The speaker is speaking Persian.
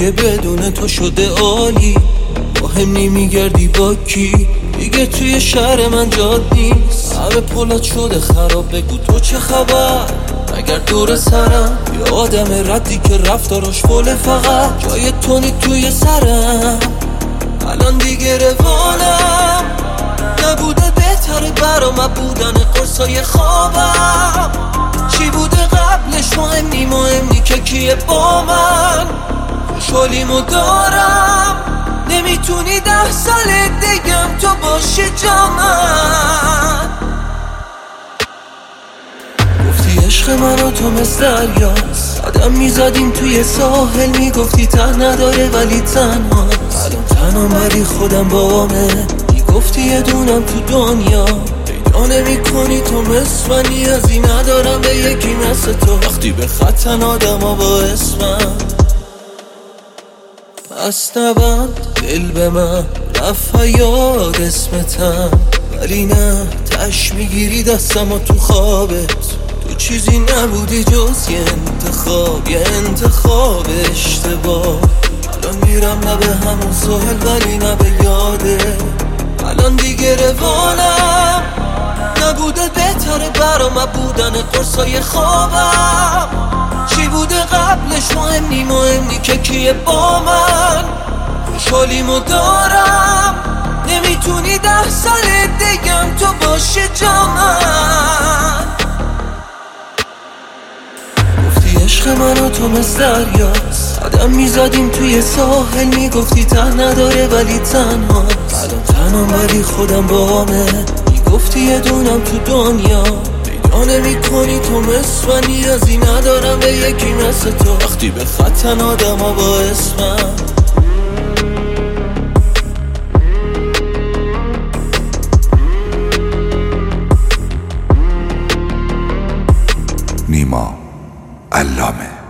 دیگه بدون تو شده عالی. مهم نمیگردی با کی، دیگه توی شهر من جاد نیست. همه پولات شده خراب، بگو تو چه خبر؟ اگر دور سرم یه آدم ردی که رفتاراش فوله، فقط جای تو نی توی سرم. الان دیگه روانم نبوده بهتره برام بودن قرصای خوابم. چی بوده قبلش مهم نی که کیه با من. خوشحالیمو دارم، نمیتونی 10 سال دیگم تو باشی جا من. گفتی عشق من و تو مثل دریاست، قدم میزدیم توی ساحل، میگفتی ته نداره ولی تنهاست. الان تنها ولی خودم بامه، میگفتی یه دونم تو دنیا پیدا نمی کنی تو مثل من. نیازی ندارم به یکی مثل تو، وقتی به خطن آدم ها با اسمم. پس نبند دل به من، رفت یاد اسمتم، ولی نه تش میگیری دستم و تو خوابت. تو چیزی نبودی جز یه انتخاب، یه انتخاب اشتباه. الان میرم نه به همون ساحل ولی نه به یاده. الان دیگه روانم نبوده بهتره برام بودن قرصای خوابم. چی بوده قبلش مهم نی که کیه با من. خوشحالیمو دارم، نمیتونی 10 سال دیگم تو باشی جا من. گفتی عشق من و تو مثل دریاست، قدم میزدیم توی ساحل، میگفتی ته نداره ولی تنهاست. الان تنها ولی خودم بامه، میگفتی یه دونم تو دنیا پیدا نمی کنی تو مثل من. نیازی ندارم به یکی مثل تو، وقتی به خطن آدم ها با اسمم. نیما علامه.